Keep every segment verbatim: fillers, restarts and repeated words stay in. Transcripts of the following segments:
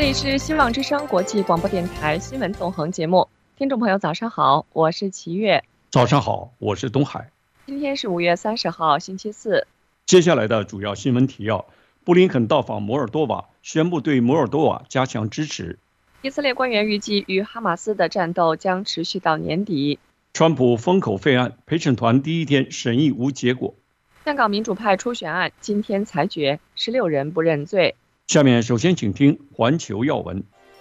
里是希望之声国际广播电台新闻纵横节目，听众朋友早上好，我是齐月。 早上好，我是东海。 今天是五月三十号，星期四。 接下来的主要新闻提要：布林肯到访摩尔多瓦，宣布对摩尔多瓦加强支持。 以色列官员预计与哈马斯的战斗将持续到年底。 川普封口费案陪审团第一天审议无结果。 香港民主派初选案今天裁决，十六人不认罪。 下面首先请听环球要闻。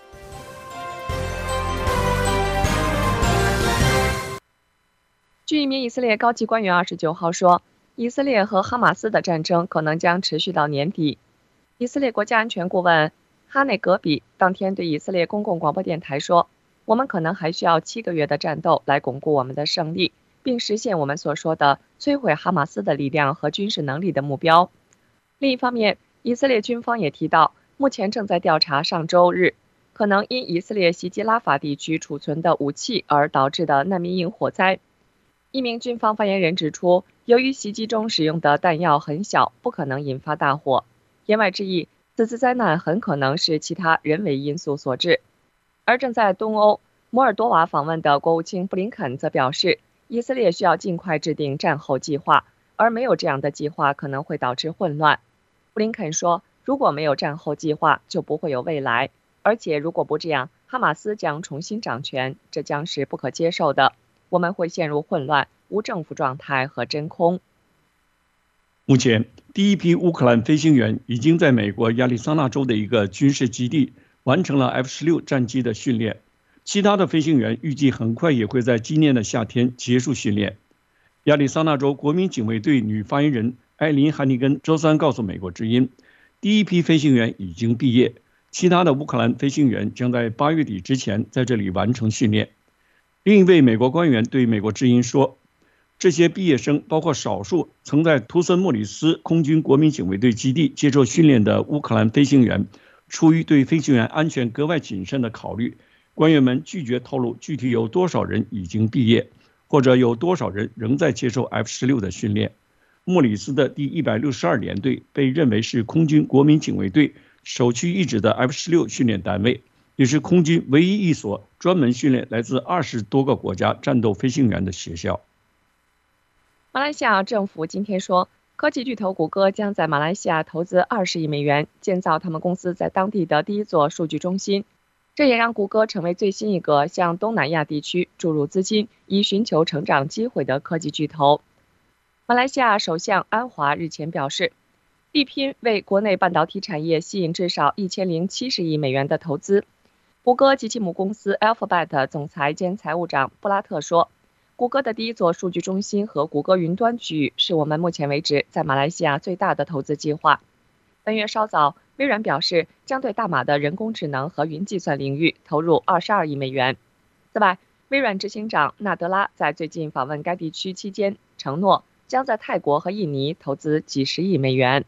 据一名以色列高级官员二十九号说，以色列和哈马斯的战争可能将持续到年底。以色列国家安全顾问哈内格比当天对以色列公共广播电台说，我们可能还需要七个月的战斗来巩固我们的胜利，并实现我们所说的摧毁哈马斯的力量和军事能力的目标。另一方面，以色列军方也提到，目前正在调查上周日可能因以色列袭击拉法地区储存的武器而导致的难民营火灾。一名军方发言人指出，由于袭击中使用的弹药很小，不可能引发大火。言外之意，此次灾难很可能是其他人为因素所致。而正在东欧摩尔多瓦访问的国务卿布林肯则表示，以色列需要尽快制定战后计划，而没有这样的计划可能会导致混乱。布林肯说，如果没有战后计划，就不会有未来，而且如果不这样，哈马斯将重新掌权，这将是不可接受的。我们会陷入混乱、无政府状态和真空。 目前，第一批乌克兰飞行员已经在美国亚利桑那州的一个军事基地完成了 F 十六 战机的训练，其他的飞行员预计很快也会在今年的夏天结束训练。亚利桑那州国民警卫队女发言人艾琳·汉尼根周三告诉美国之音，第一批飞行员已经毕业，其他的乌克兰飞行员将在八月底之前在这里完成训练。另一位美国官员对美国之音说，这些毕业生包括少数曾在图森莫里斯空军国民警卫队基地接受训练的乌克兰飞行员。出于对飞行员安全格外谨慎的考虑，官员们拒绝透露具体有多少人已经毕业，或者有多少人仍在接受 F 十六 的训练。莫里斯的第一百六十二联队被认为是空军国民警卫队首屈一指的 F 十六 训练单位，也是空军唯一一所专门训练来自二十多个国家战斗飞行员的学校。 马来西亚政府今天说，科技巨头谷歌将在马来西亚投资二十亿美元建造他们公司在当地的第一座数据中心，这也让谷歌成为最新一个向东南亚地区注入资金以寻求成长机会的科技巨头。马来西亚首相安华日前表示，力拼为国内半导体产业吸引至少一千零七十亿美元的投资。谷歌及其母公司 Alphabet 总裁兼财务长布拉特说，谷歌的第一座数据中心和谷歌云端区域是我们目前为止在马来西亚最大的投资计划。本月稍早，微软表示将对大马的人工智能和云计算领域投入二十二亿美元。此外，微软执行长纳德拉在最近访问该地区期间承诺，将在泰国和印尼投资几十亿美元。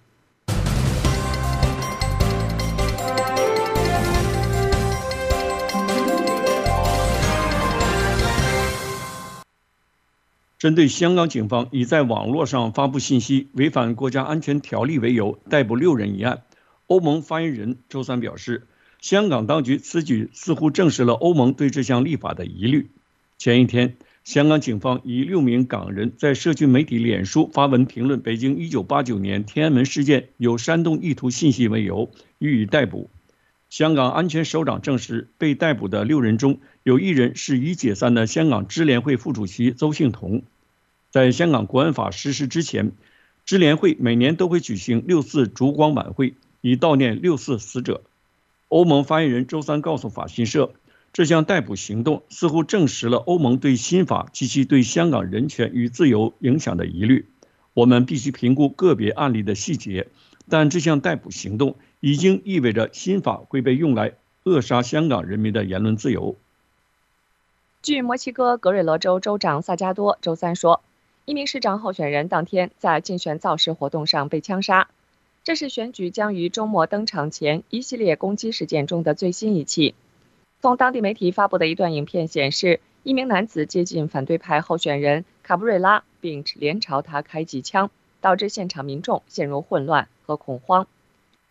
针对香港警方以在网络上发布信息违反国家安全条例为由逮捕六人一案，欧盟发言人周三表示，香港当局此举似乎证实了欧盟对这项立法的疑虑。前一天，香港警方以六名港人在社区媒体脸书发文评论北京一九八九年天安门事件有煽动意图信息为由予以逮捕。香港安全首长证实，被逮捕的六人中有一人是已解散的香港支联会副主席邹幸同。在香港国安法实施之前，支联会每年都会举行六四烛光晚会，以悼念六四死者。欧盟发言人周三告诉法新社，这项逮捕行动似乎证实了欧盟对新法及其对香港人权与自由影响的疑虑。我们必须评估个别案例的细节，但这项逮捕行动已经意味着新法会被用来扼杀香港人民的言论自由。 据墨西哥格瑞罗州州长萨加多周三说，一名市长候选人当天在竞选造势活动上被枪杀，这是选举将于周末登场前一系列攻击事件中的最新一起。从当地媒体发布的一段影片显示，一名男子接近反对派候选人卡布瑞拉，并连朝他开几枪，导致现场民众陷入混乱和恐慌。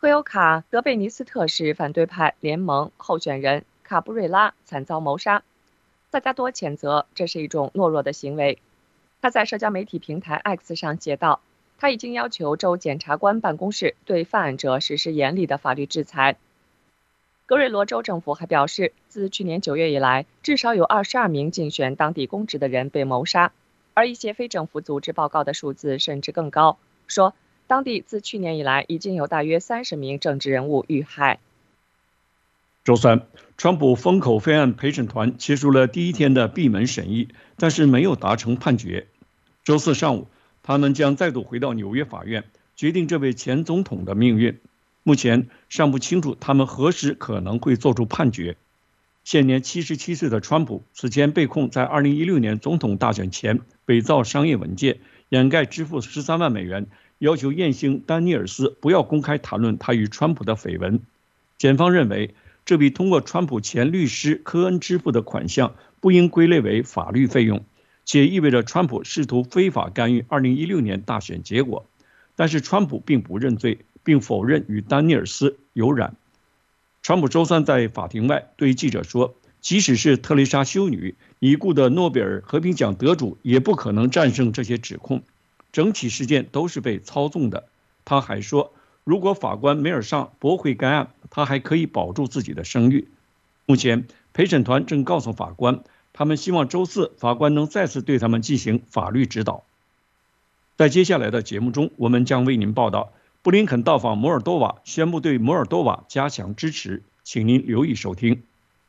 赫尤卡德贝尼斯特市反对派联盟候选人卡布瑞拉惨遭谋杀，萨加多谴责这是一种懦弱的行为。他在社交媒体平台 X 上写道，他已经要求州检察官办公室对犯案者实施严厉的法律制裁。格瑞罗州政府还表示，自去年九月以来，至少有二十二名竞选当地公职的人被谋杀，而一些非政府组织报告的数字甚至更高，说当地自去年以来已经有大约三十名政治人物遇害。 周三，川普封口费案陪审团结束了第一天的闭门审议，但是没有达成判决。周四上午，他们将再度回到纽约法院，决定这位前总统的命运。目前尚不清楚他们何时可能会做出判决。现年七十七岁的川普此前被控在二零一六年总统大选前伪造商业文件，掩盖支付十三万美元，要求艳星丹尼尔斯不要公开谈论他与川普的绯闻。检方认为，这笔通过川普前律师科恩支付的款项不应归类为法律费用，且意味着川普试图非法干预二零一六年大选结果。但是川普并不认罪，并否认与丹尼尔斯有染。川普周三在法庭外对记者说，即使是特蕾莎修女，已故的诺贝尔和平奖得主，也不可能战胜这些指控。整起事件都是被操纵的。他还说，如果法官梅尔尚驳回该案，他还可以保住自己的声誉。目前陪审团正告诉法官，他们希望周四法官能再次对他们进行法律指导。在接下来的节目中，我们将为您报道布林肯到访摩尔多瓦，宣布对摩尔多瓦加强支持，请您留意收听。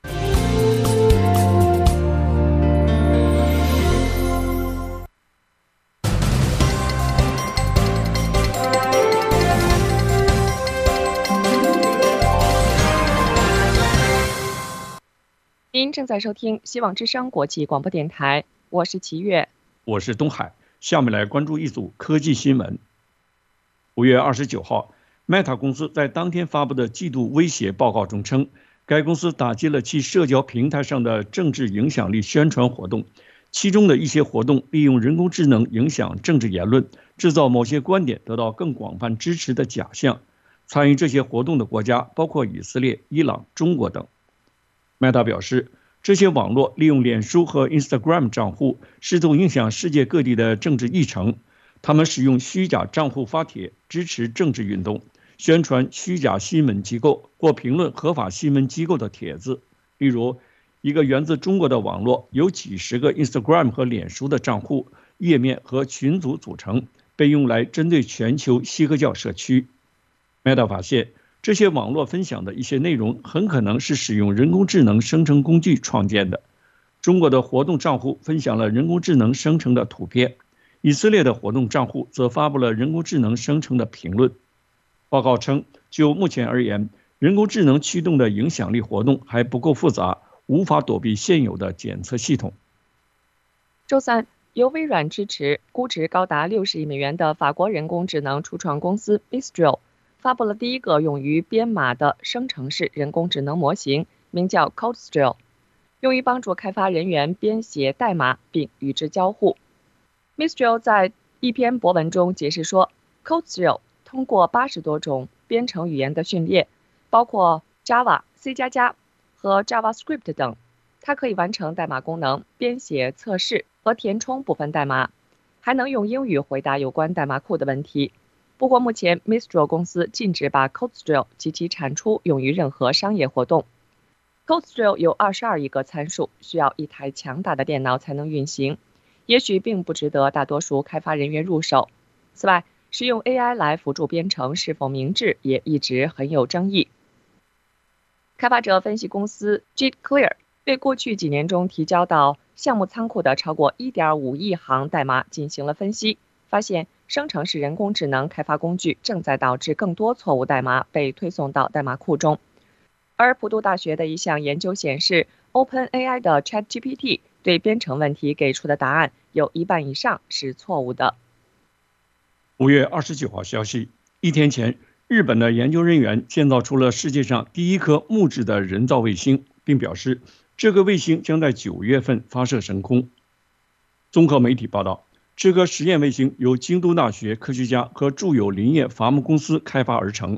您正在收听希望之声国际广播电台，我是齐月， 我是东海。下面来关注一组科技新闻。五月二十九号 ，Meta 公司在当天发布的季度威胁报告中称，该公司打击了其社交平台上的政治影响力宣传活动，其中的一些活动利用人工智能影响政治言论，制造某些观点得到更广泛支持的假象。参与这些活动的国家包括以色列、伊朗、中国等。Meta 表示，这些网络利用脸书和 Instagram 账户，试图影响世界各地的政治议程。他们使用虚假账户发帖，支持政治运动，宣传虚假新闻机构或评论合法新闻机构的帖子。例如，一个源自中国的网络由几十个 Instagram 和脸书的账户、页面和群组组成，被用来针对全球锡克教社区。Meta 发现，这些网络分享的一些内容很可能是使用人工智能生成工具创建的。中国的活动账户分享了人工智能生成的图片，以色列的活动账户则发布了人工智能生成的评论。报告称，就目前而言，人工智能驱动的影响力活动还不够复杂，无法躲避现有的检测系统。 周三，由微软支持、估值高达六十亿美元的法国人工智能初创公司 Mistral发布了第一个用于编码的生成式人工智能模型，名叫 CodeStrill， 用于帮助开发人员编写代码并与之交互。Mistral 在一篇博文中解释说， CodeStrill 通过八十多种编程语言的训练，包括 Java、C 加加和 JavaScript 等，它可以完成代码功能、编写测试和填充部分代码，还能用英语回答有关代码库的问题。不过目前 Mistral 公司禁止把 CodeStrill 及其产出用于任何商业活动。CodeStrill 有二十二亿个参数，需要一台强大的电脑才能运行，也许并不值得大多数开发人员入手。此外，使用 A I 来辅助编程是否明智也一直很有争议。开发者分析公司 JitClear 对过去几年中提交到项目仓库的超过 一点五亿行代码进行了分析，发现生成式人工智能开发工具正在导致更多错误代码被推送到代码库中。而普渡大学的一项研究显示， OpenAI 的 ChatGPT 对编程问题给出的答案有一半以上是错误的。 五月二十九号消息，一天前，日本的研究人员建造出了世界上第一颗木质的人造卫星，并表示这个卫星将在九月份发射升空。综合媒体报道，这颗实验卫星由京都大学科学家和住友林业伐木公司开发而成，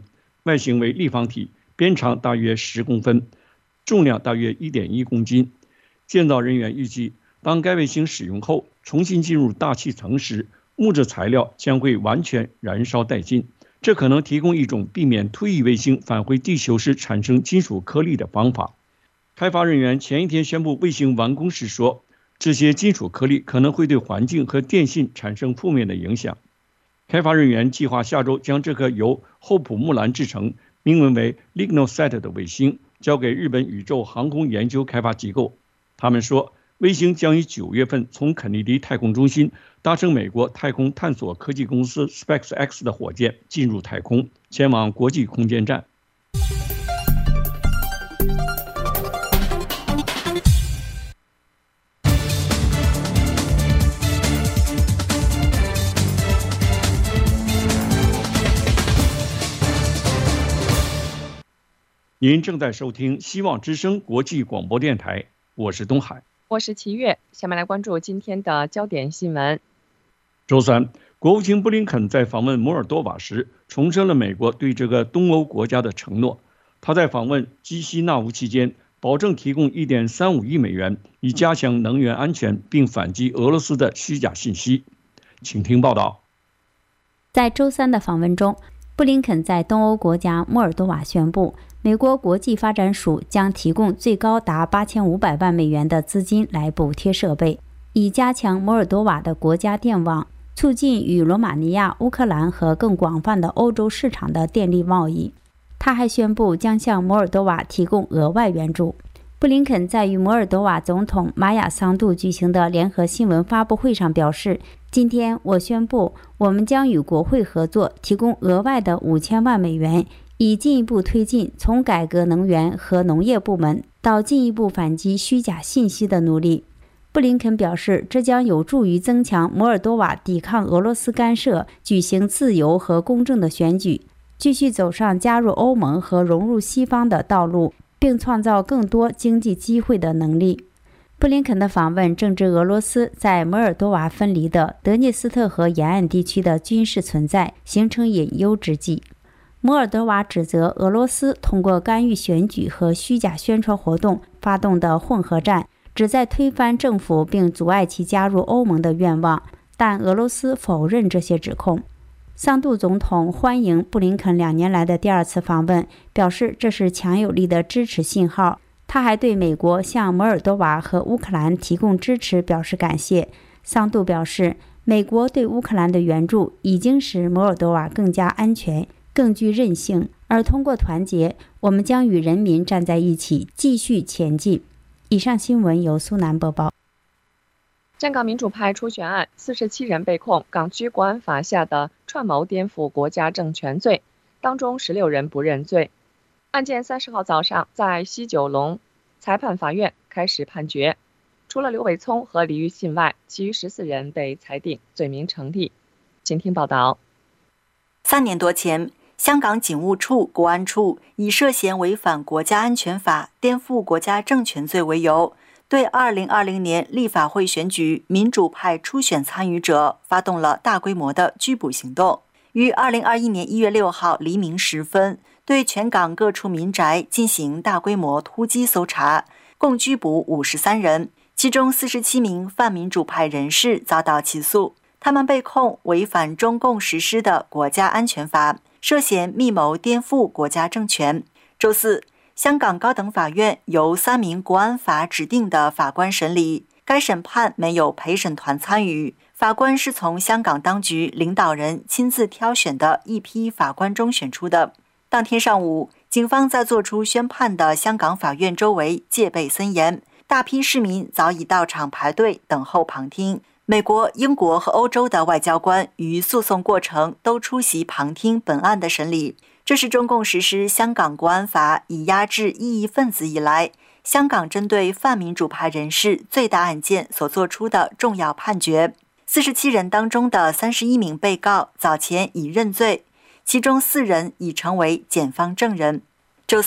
外形为立方体，边长大约十公分，重量大约 一点一公斤。建造人员预计，当该卫星使用后重新进入大气层时，木质材料将会完全燃烧殆尽，这可能提供一种避免退役卫星返回地球时产生金属颗粒的方法。开发人员前一天宣布卫星完工时说，这些金属颗粒可能会对环境和电信产生负面的影响。开发人员计划下周将这颗由厚朴木兰制成、命名为 LignoSat 的卫星交给日本宇宙航空研究开发机构。他们说，卫星将于九月份从肯尼迪太空中心搭乘美国太空探索科技公司 SpaceX 的火箭进入太空，前往国际空间站。您正在收听希望之声国际广播电台，我是东海， 我是齐月。下面来关注今天的焦点新闻。 周三，国务卿布林肯在访问摩尔多瓦时，重申了美国对这个东欧国家的承诺。他在访问基西纳乌期间，保证提供 一点三五亿美元，以加强能源安全，并反击俄罗斯的虚假信息。请听报道。 在周三的访问中，布林肯在东欧国家摩尔多瓦宣布，美国国际发展署将提供最高达八千五百万美元的资金来补贴设备，以加强摩尔多瓦的国家电网，促进与罗马尼亚、乌克兰和更广泛的欧洲市场的电力贸易。他还宣布将向摩尔多瓦提供额外援助。布林肯在与摩尔多瓦总统马雅桑杜举行的联合新闻发布会上表示，今天我宣布，我们将与国会合作，提供额外的五千万美元，以进一步推进从改革能源和农业部门到进一步反击虚假信息的努力。布林肯表示，这将有助于增强摩尔多瓦抵抗俄罗斯干涉，举行自由和公正的选举，继续走上加入欧盟和融入西方的道路，并创造更多经济机会的能力。布林肯的访问正值俄罗斯在摩尔多瓦分离的德涅斯特河沿岸地区的军事存在形成隐忧之际。摩尔多瓦指责俄罗斯通过干预选举和虚假宣传活动发动的混合战，旨在推翻政府并阻碍其加入欧盟的愿望，但俄罗斯否认这些指控。桑杜总统欢迎布林肯两年来的第二次访问，表示这是强有力的支持信号。他还对美国向摩尔多瓦和乌克兰提供支持表示感谢。桑杜表示，美国对乌克兰的援助已经使摩尔多瓦更加安全、更具韧性，而通过团结，我们将与人民站在一起，继续前进。以上新闻由苏南播报。 站港民主派初选案，四十七人被控港区国安法下的串谋颠覆国家政权罪，当中十六人不认罪。案件三十号早上在西九龙裁判法院开始判决，除了刘伟聪和李玉信外，其余十四人被裁定罪名成立。请听报道。 三年多前，香港警务处、国安处以涉嫌违反国家安全法、颠覆国家政权罪为由，对二零二零年立法会选举民主派初选参与者发动了大规模的拘捕行动。于二零二一年一月六号黎明时分，对全港各处民宅进行大规模突击搜查，共拘捕五十三人，其中四十七名泛民主派人士遭到起诉。他们被控违反中共实施的国家安全法，涉嫌密谋颠覆国家政权。周四，香港高等法院由三名国安法指定的法官审理，该审判没有陪审团参与，法官是从香港当局领导人亲自挑选的一批法官中选出的。当天上午，警方在作出宣判的香港法院周围戒备森严，大批市民早已到场排队等候旁听。美国、英国和欧洲的外交官于诉讼过程都出席旁听本案的审理。这是中共实施香港国安法以压制异议分子以来，香港针对泛民主派人士最大案件所做出的重要判决。四十七人当中的三十一名被告早前已认罪，其中四人已成为检方证人。周四，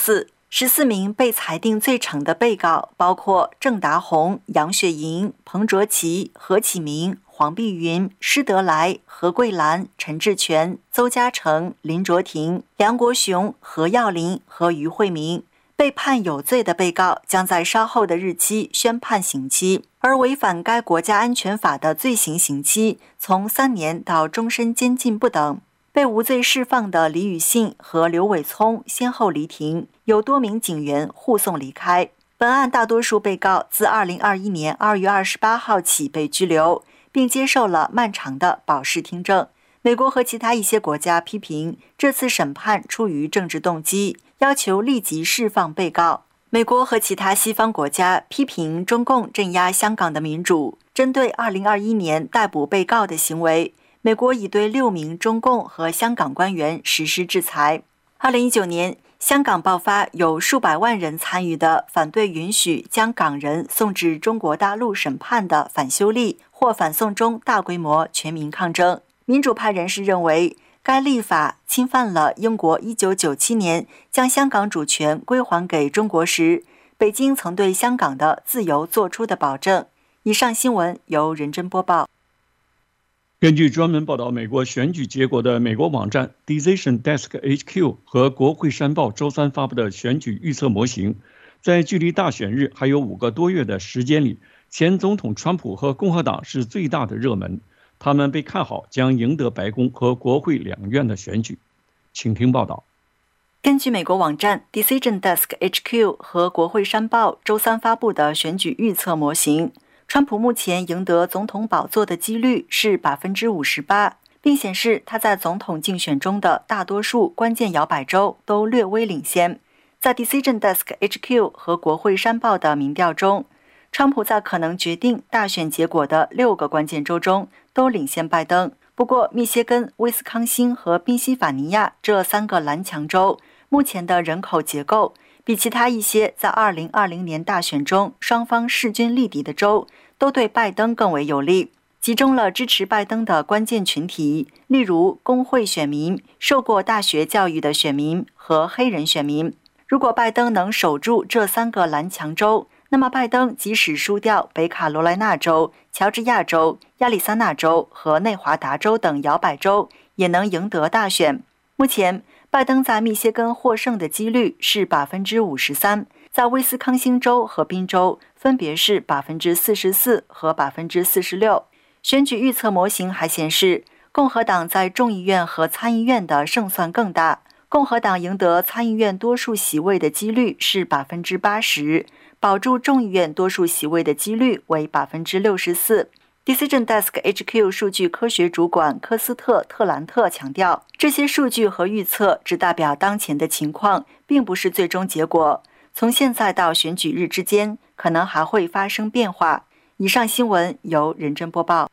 十四名被裁定罪成的被告包括郑达宏、杨雪莹、彭卓棋、何启明、黄碧云、施德来、何桂兰、陈志全、邹嘉诚、林卓廷、梁国雄、何耀林和于慧明。被判有罪的被告将在稍后的日期宣判刑期，而违反该国家安全法的罪行刑期从三年到终身监禁不等。被无罪释放的李宇信和刘伟聪先后离庭，有多名警员护送离开。本案大多数被告自二零二一年二月二十八号起被拘留，并接受了漫长的保释听证。美国和其他一些国家批评这次审判出于政治动机，要求立即释放被告。美国和其他西方国家批评中共镇压香港的民主。针对二零二一年逮捕被告的行为，美国已对六名中共和香港官员实施制裁。二零一九年，香港爆发有数百万人参与的反对允许将港人送至中国大陆审判的反修例或反送中大规模全民抗争。民主派人士认为，该立法侵犯了英国一九九七年将香港主权归还给中国时，北京曾对香港的自由做出的保证。以上新闻由任真播报。 根据专门报道美国选举结果的美国网站 Decision Desk H Q 和国会山报周三发布的选举预测模型，在距离大选日还有五个多月的时间里，前总统川普和共和党是最大的热门，他们被看好将赢得白宫和国会两院的选举。请听报道。 根据美国网站 Decision Desk H Q 和国会山报周三发布的选举预测模型，川普目前赢得总统宝座的几率是 百分之五十八， 并显示他在总统竞选中的大多数关键摇摆州都略微领先。在 Decision Desk H Q 和国会山报的民调中，川普在可能决定大选结果的六个关键州中都领先拜登。不过，密歇根、威斯康星和宾夕法尼亚这三个蓝强州目前的人口结构比其他一些在二零二零年大选中双方势均力敌的州都对拜登更为有利，集中了支持拜登的关键群体，例如工会选民、受过大学教育的选民和黑人选民。如果拜登能守住这三个蓝强州，那么拜登即使输掉北卡罗来纳州、乔治亚州、亚利桑那州和内华达州等摇摆州，也能赢得大选。目前，拜登在密歇根获胜的几率是 百分之五十三， 在威斯康星州和宾州分别是 百分之四十四 和 百分之四十六。 选举预测模型还显示，共和党在众议院和参议院的胜算更大，共和党赢得参议院多数席位的几率是 百分之八十， 保住众议院多数席位的几率为 百分之六十四。Decision Desk H Q 数据科学主管科斯特·特兰特强调，这些数据和预测只代表当前的情况，并不是最终结果。从现在到选举日之间，可能还会发生变化。以上新闻由任真播报。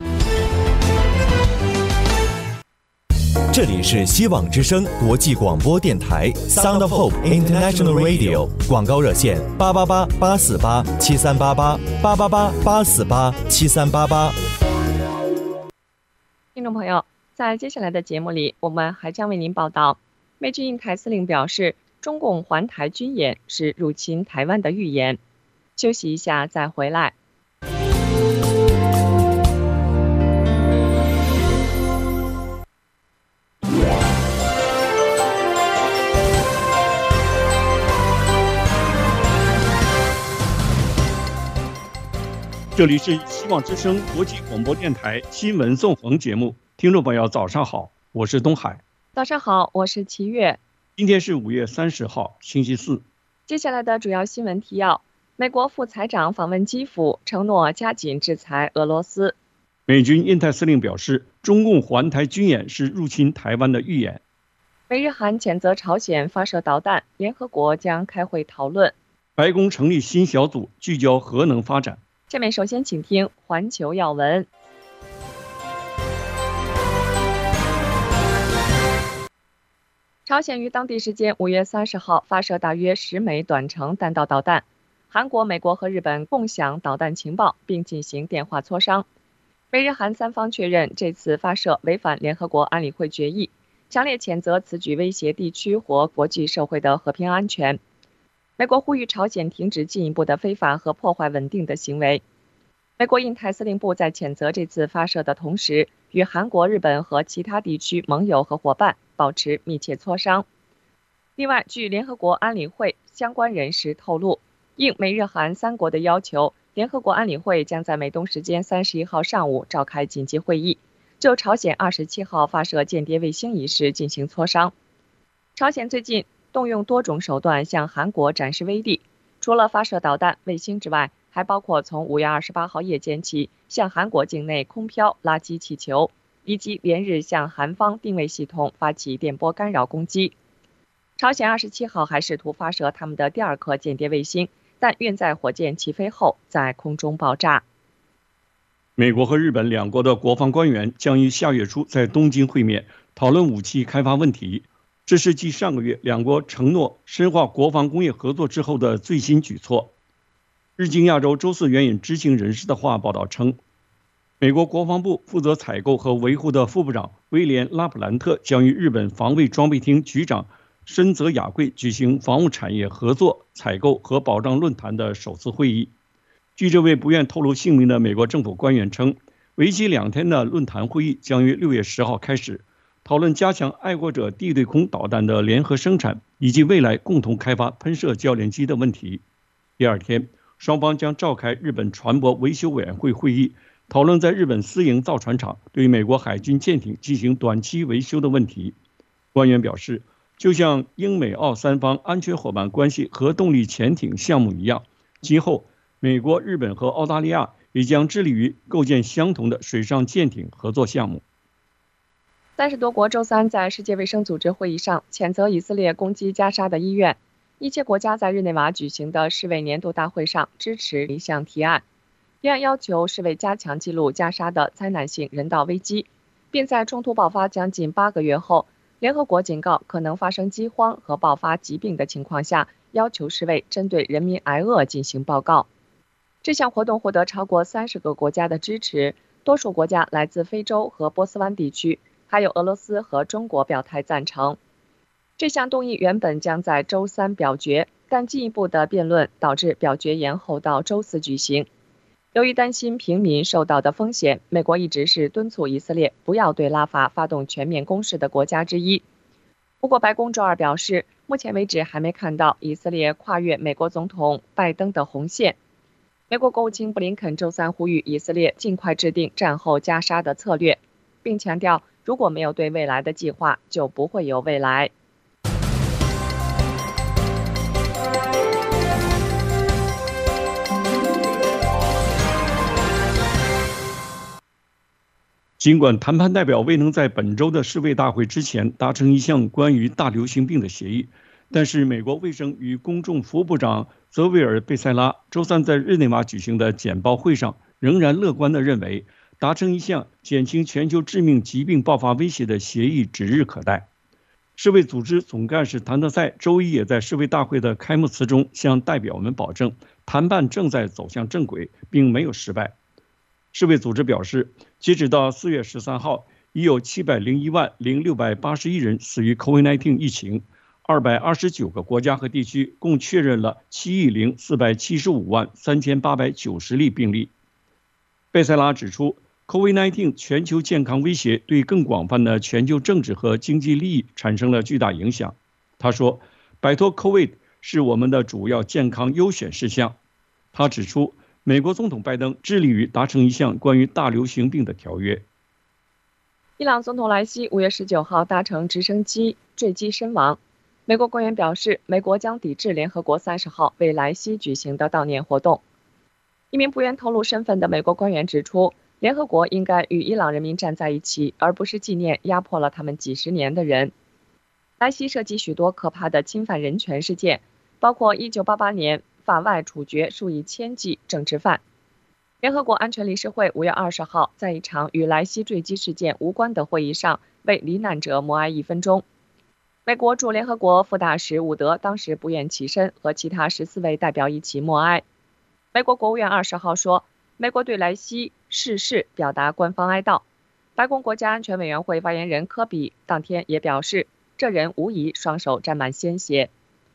这里是希望之声国际广播电台 Sound of Hope International Radio， 广告热线八八八八四八七三八八八八八八四八七三八八。 听众朋友，在接下来的节目里，我们还将为您报道，美军印太司令表示，中共环台军演是入侵台湾的预言。休息一下再回来。 这里是希望之声国际广播电台新闻纵横节目，听众朋友早上好，我是东海。 早上好，我是齐月。 今天是五月三十号，星期四。 接下来的主要新闻提要：美国副财长访问基辅，承诺加紧制裁俄罗斯。 美军印太司令表示，中共环台军演是入侵台湾的预言。 美日韩谴责朝鲜发射导弹，联合国将开会讨论。 白宫成立新小组，聚焦核能发展。 下面首先请听环球要闻。朝鲜于当地时间五月三十号发射大约十枚短程弹道导弹，韩国、美国和日本共享导弹情报，并进行电话磋商。美日韩三方确认这次发射违反联合国安理会决议，强烈谴责此举威胁地区或国际社会的和平安全。 美国呼吁朝鲜停止进一步的非法和破坏稳定的行为。美国印太司令部在谴责这次发射的同时，与韩国、日本和其他地区盟友和伙伴保持密切磋商。另外，据联合国安理会相关人士透露，应美日韩三国的要求，联合国安理会将在美东时间三十一号上午召开紧急会议，就朝鲜二十七号发射间谍卫星一事进行磋商。朝鲜最近动用多种手段向韩国展示威力，除了发射导弹、卫星之外，还包括从五月二十八号夜间起向韩国境内空飘垃圾气球，以及连日向韩方定位系统发起电波干扰攻击。朝鲜二十七号还试图发射他们的第二颗间谍卫星，但运载火箭起飞后在空中爆炸。 美国和日本两国的国防官员将于下月初在东京会面，讨论武器开发问题。这是继上个月两国承诺深化国防工业合作之后的最新举措。日经亚洲周四援引知情人士的话报道称，美国国防部负责采购和维护的副部长威廉·拉普兰特将与日本防卫装备厅局长深泽雅贵举行防务产业合作、采购和保障论坛的首次会议。据这位不愿透露姓名的美国政府官员称，为期两天的论坛会议将于六月十号开始，讨论加强爱国者地对空导弹的联合生产，以及未来共同开发喷射教练机的问题。第二天，双方将召开日本船舶维修委员会会议，讨论在日本私营造船厂对美国海军舰艇进行短期维修的问题。官员表示，就像英美澳三方安全伙伴关系核动力潜艇项目一样，今后美国、日本和澳大利亚也将致力于构建相同的水上舰艇合作项目。 三十多国周三在世界卫生组织会议上谴责以色列攻击加沙的医院。一些国家在日内瓦举行的世卫年度大会上支持一项提案，提案要求世卫加强记录加沙的灾难性人道危机，并在冲突爆发将近八个月后，联合国警告可能发生饥荒和爆发疾病的情况下，要求世卫针对人民挨饿进行报告。这项活动获得超过三十个国家的支持，多数国家来自非洲和波斯湾地区，还有俄罗斯和中国表态赞成。这项动议原本将在周三表决，但进一步的辩论导致表决延后到周四举行。由于担心平民受到的风险，美国一直是敦促以色列不要对拉法发动全面攻势的国家之一。不过，白宫周二表示，目前为止还没看到以色列跨越美国总统拜登的红线。美国国务卿布林肯周三呼吁以色列尽快制定战后加沙的策略，并强调，如果没有对未来的计划，就不会有未来。 尽管谈判代表未能在本周的世卫大会之前达成一项关于大流行病的协议，但是美国卫生与公众服务部长泽维尔·贝塞拉周三在日内瓦举行的简报会上仍然乐观地认为，达成一项减轻全球致命疾病爆发威胁的协议指日可待。世卫组织总干事谭德赛周一也在世卫大会的开幕词中向代表们保证，谈判正在走向正轨，并没有失败。世卫组织表示，截止到四月十三号，已有七百零一万零六百八十一人死于 COVID 十九 疫情，二百二十九个国家和地区共确认了七亿零四百七十五万三千八百九十例病例。贝塞拉指出， COVID 十九 全球健康威胁对更广泛的全球政治和经济利益产生了巨大影响。他说，摆脱 COVID 是我们的主要健康优选事项。他指出，美国总统拜登致力于达成一项关于大流行病的条约。 伊朗总统莱西五月十九号搭乘直升机坠机身亡。美国官员表示，美国将抵制联合国三十号为莱西举行的悼念活动。一名不愿透露身份的美国官员指出，联合国应该与伊朗人民站在一起，而不是纪念压迫了他们几十年的人。莱西涉及许多可怕的侵犯人权事件，包括一九八八年法外处决数以千计政治犯。联合国安全理事会五月二十号在一场与莱西坠机事件无关的会议上为罹难者默哀一分钟。美国驻联合国副大使伍德当时不愿起身，和其他十四位代表一起默哀。美国国务院二十号说，美国对莱西逝世表达官方哀悼。白宫国家安全委员会发言人科比当天也表示，这人无疑双手沾满鲜血。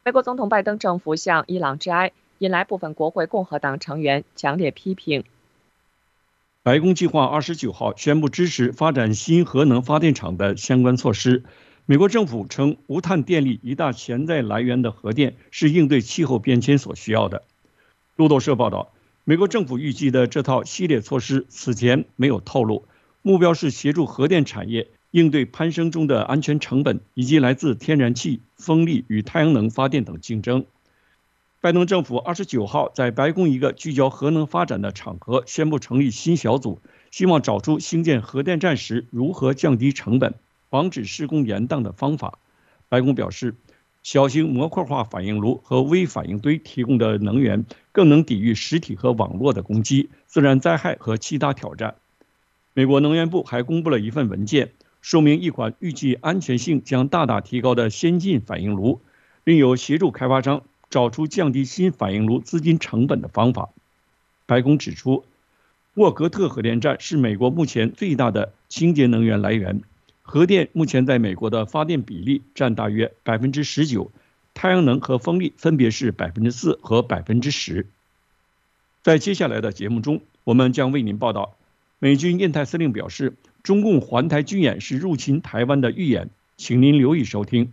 美国总统拜登政府向伊朗致哀，引来部分国会共和党成员强烈批评。 白宫计划二十九号宣布支持发展新核能发电厂的相关措施。美国政府称，无碳电力一大潜在来源的核电是应对气候变迁所需要的。路透社报道，美国政府预计的这套系列措施此前没有透露，目标是协助核电产业应对攀升中的安全成本以及来自天然气、风力与太阳能发电等竞争。拜登政府二十九号在白宫一个聚焦核能发展的场合宣布成立新小组，希望找出兴建核电站时如何降低成本、防止施工延宕的方法。白宫表示，小型模块化反应炉和微反应堆提供的能源更能抵御实体和网络的攻击、自然灾害和其他挑战。美国能源部还公布了一份文件，说明一款预计安全性将大大提高的先进反应炉，并有协助开发商找出降低新反应炉资金成本的方法。白宫指出，沃格特核电站是美国目前最大的清洁能源来源，核电目前在美国的发电比例占大约 百分之十九， 太阳能和风力分别是 百分之四 和 百分之十。 在接下来的节目中，我们将为您报道，美军印太司令表示，中共环台军演是入侵台湾的预演，请您留意收听。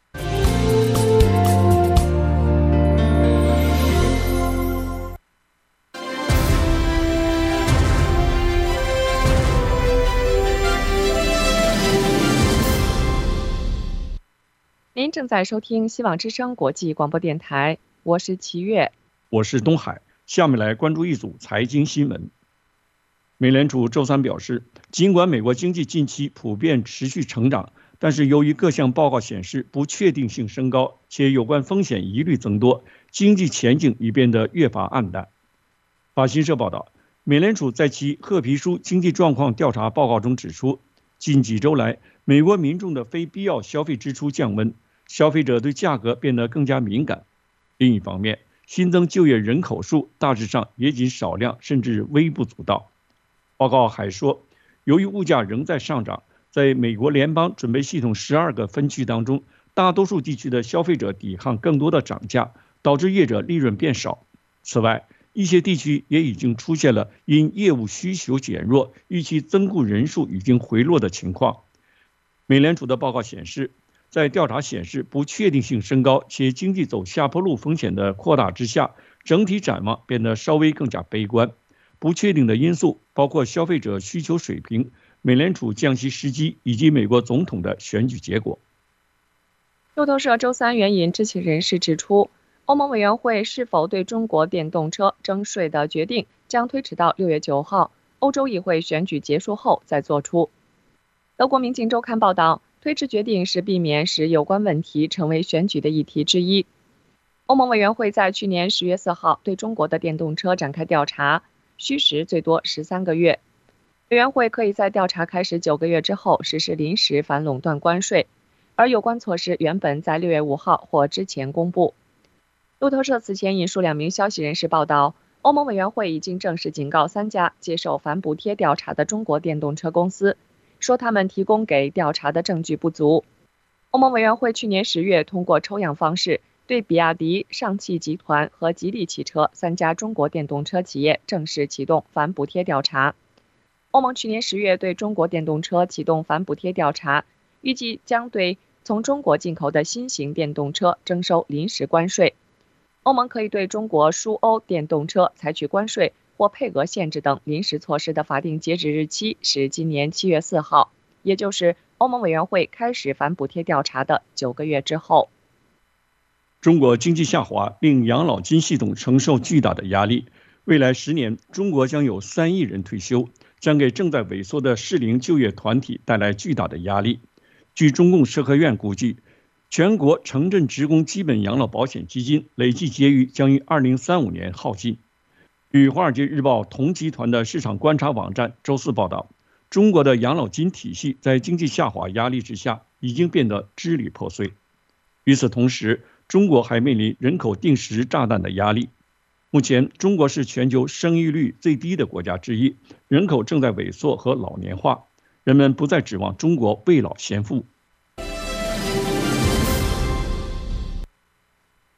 您正在收听希望之声国际广播电台，我是齐月， 我是东海。下面来关注一组财经新闻。美联储周三表示，尽管美国经济近期普遍持续成长，但是由于各项报告显示不确定性升高，且有关风险疑虑增多，经济前景已变得越发暗淡。法新社报道，美联储在其褐皮书经济状况调查报告中指出，近几周来，美国民众的非必要消费支出降温，消费者对价格变得更加敏感。另一方面，新增就业人口数大致上也仅少量，甚至微不足道。报告还说，由于物价仍在上涨，在美国联邦准备系统十二个分区当中，大多数地区的消费者抵抗更多的涨价，导致业者利润变少。此外，一些地区也已经出现了因业务需求减弱，预期增雇人数已经回落的情况。美联储的报告显示，在调查显示不确定性升高且经济走下坡路风险的扩大之下，整体展望变得稍微更加悲观。不确定的因素包括消费者需求水平、美联储降息时机以及美国总统的选举结果。 路透社周三援引知情人士指出，欧盟委员会是否对中国电动车征税的决定将推迟到六月九号欧洲议会选举结束后再做出。德国《明镜周刊》报道，推迟决定是避免使有关问题成为选举的议题之一。欧盟委员会在去年十月四号对中国的电动车展开调查，需时最多十三个月。委员会可以在调查开始九个月之后实施临时反垄断关税，而有关措施原本在六月五号或之前公布。路透社此前引述两名消息人士报道，欧盟委员会已经正式警告三家接受反补贴调查的中国电动车公司，说他们提供给调查的证据不足。欧盟委员会去年十月通过抽样方式，对比亚迪、上汽集团和吉利汽车三家中国电动车企业正式启动反补贴调查。欧盟去年十月对中国电动车启动反补贴调查，预计将对从中国进口的新型电动车征收临时关税。欧盟可以对中国输欧电动车采取关税或配额限制等临时措施的法定截止日期是今年七月四号，也就是欧盟委员会开始反补贴调查的九个月之后。 中国经济下滑令养老金系统承受巨大的压力，未来十年中国将有三亿人退休，将给正在萎缩的适龄就业团体带来巨大的压力。据中共社科院估计，全国城镇职工基本养老保险基金累计结余将于二零三五年耗尽。与《华尔街日报》同集团的市场观察网站周四报道，中国的养老金体系在经济下滑压力之下已经变得支离破碎。与此同时，中国还面临人口定时炸弹的压力。目前，中国是全球生育率最低的国家之一，人口正在萎缩和老年化，人们不再指望中国为老先富。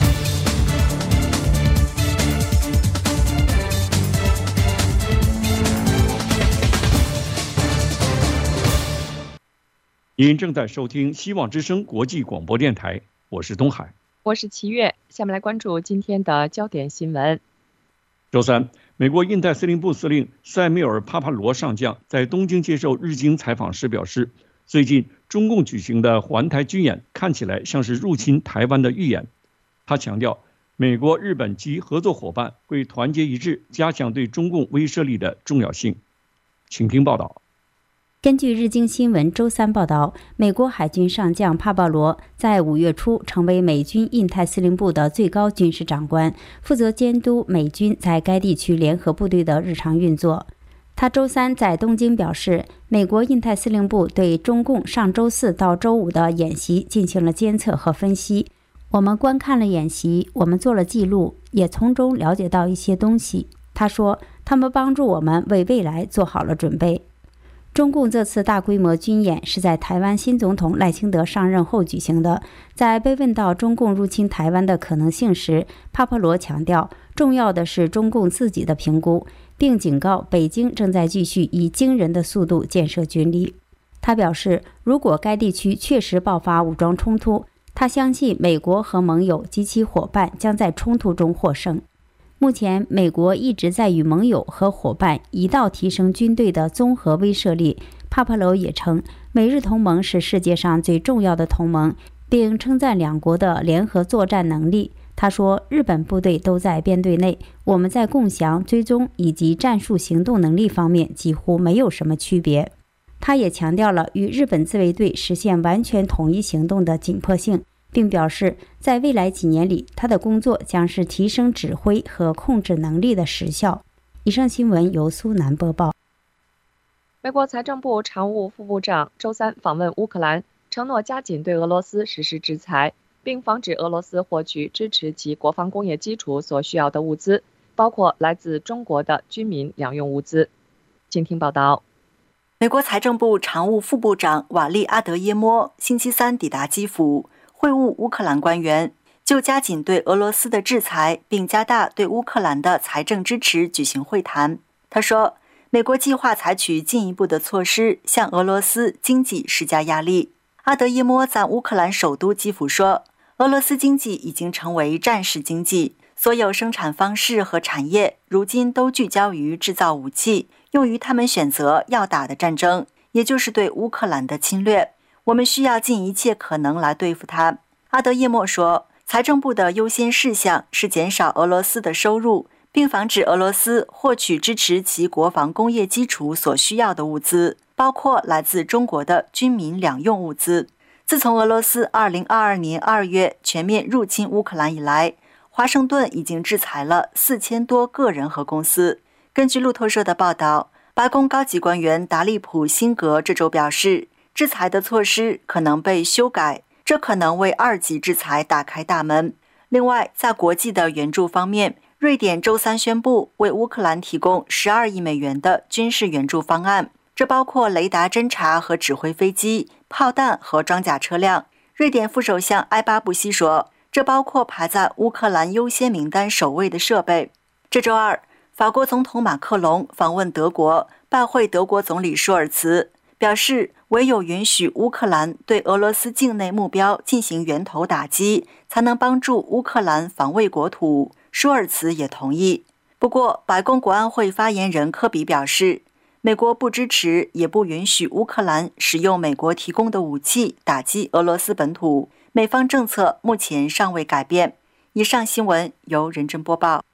您正在收听希望之声国际广播电台，我是东海， 我是齐月。下面来关注今天的焦点新闻。 周三，美国印太司令部司令塞缪尔·帕帕罗上将在东京接受日经采访时表示，最近中共举行的环台军演看起来像是入侵台湾的预演。他强调，美国、日本及合作伙伴会团结一致，加强对中共威慑力的重要性。请听报道。 根据日经新闻周三报道，美国海军上将帕帕罗在五月初成为美军印太司令部的最高军事长官，负责监督美军在该地区联合部队的日常运作。他周三在东京表示，美国印太司令部对中共上周四到周五的演习进行了监测和分析。我们观看了演习，我们做了记录，也从中了解到一些东西。他说，他们帮助我们为未来做好了准备。中共这次大规模军演是在台湾新总统赖清德上任后举行的。在被问到中共入侵台湾的可能性时，帕帕罗强调，重要的是中共自己的评估，并警告北京正在继续以惊人的速度建设军力。他表示，如果该地区确实爆发武装冲突，他相信美国和盟友及其伙伴将在冲突中获胜。目前，美国一直在与盟友和伙伴一道提升军队的综合威慑力。帕帕罗也称，美日同盟是世界上最重要的同盟，并称赞两国的联合作战能力。他说，日本部队都在编队内，我们在共享、追踪以及战术行动能力方面几乎没有什么区别。他也强调了与日本自卫队实现完全统一行动的紧迫性，并表示，在未来几年里，他的工作将是提升指挥和控制能力的实效。以上新闻由苏南播报。 美国财政部常务副部长周三访问乌克兰，承诺加紧对俄罗斯实施制裁，并防止俄罗斯获取支持其国防工业基础所需要的物资，包括来自中国的军民两用物资。请听报道。 美国财政部常务副部长瓦利阿德耶莫星期三抵达基辅，会晤乌克兰官员，就加紧对俄罗斯的制裁并加大对乌克兰的财政支持举行会谈。他说，美国计划采取进一步的措施向俄罗斯经济施加压力。阿德耶莫在乌克兰首都基辅说，俄罗斯经济已经成为战时经济，所有生产方式和产业如今都聚焦于制造武器，用于他们选择要打的战争，也就是对乌克兰的侵略。我们需要尽一切可能来对付它。阿德耶莫说，财政部的优先事项是减少俄罗斯的收入，并防止俄罗斯获取支持其国防工业基础所需要的物资，包括来自中国的军民两用物资。自从俄罗斯二零二二年二月全面入侵乌克兰以来，华盛顿已经制裁了四千多个人和公司。根据路透社的报道，白宫高级官员达利普·辛格这周表示，制裁的措施可能被修改，这可能为二级制裁打开大门。另外，在国际的援助方面，瑞典周三宣布为乌克兰提供十二亿美元的军事援助方案，这包括雷达侦察和指挥飞机、炮弹和装甲车辆。瑞典副首相埃巴布西说，这包括排在乌克兰优先名单首位的设备。这周二，法国总统马克龙访问德国，拜会德国总理舒尔茨，表示唯有允许乌克兰对俄罗斯境内目标进行源头打击，才能帮助乌克兰防卫国土。舒尔茨也同意。不过，白宫国安会发言人科比表示，美国不支持也不允许乌克兰使用美国提供的武器打击俄罗斯本土。美方政策目前尚未改变。以上新闻由任真播报。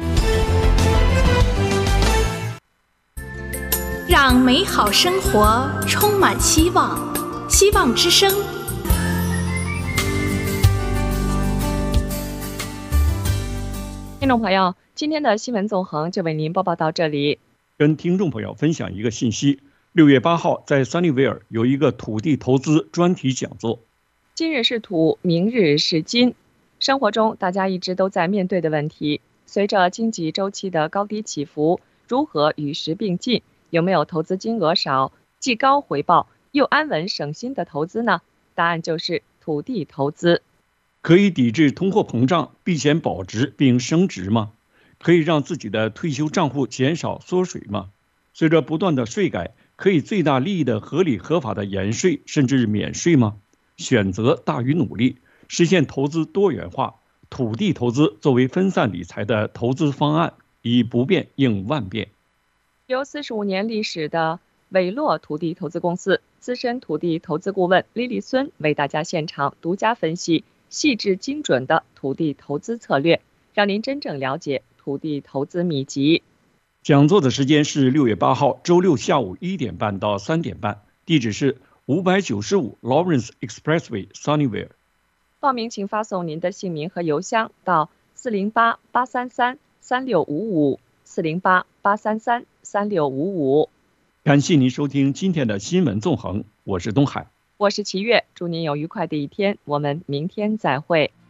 让美好生活充满希望，希望之声。 听众朋友，今天的新闻纵横就为您播报到这里。 跟听众朋友分享一个信息，六月八号在三里维尔有一个土地投资专题讲座。 今日是土，明日是金。生活中大家一直都在面对的问题，随着经济周期的高低起伏，如何与时并进？有没有投资金额少、既高回报又安稳省心的投资呢？答案就是土地投资。 可以抵制通货膨胀，避险保值并升值吗？可以让自己的退休账户减少缩水吗？随着不断的税改， 可以最大利益的合理合法的延税甚至免税吗？选择大于努力，实现投资多元化，土地投资作为分散理财的投资方案，以不变应万变。 有四十五年历史的韦洛土地投资公司资深土地投资顾问李丽孙为大家现场独家分析细致精准的土地投资策略，让您真正了解土地投资秘籍。 讲座的时间是六月八号周六下午一点半到三点半，地址是五百九十五 Lawrence Expressway Sunnyvale。 报名请发送您的姓名和邮箱到四零八八三三三六五五四零八八三三三六五五。 感谢您收听今天的新闻纵横，我是东海， 我是齐月，祝您有愉快的一天，我们明天再会。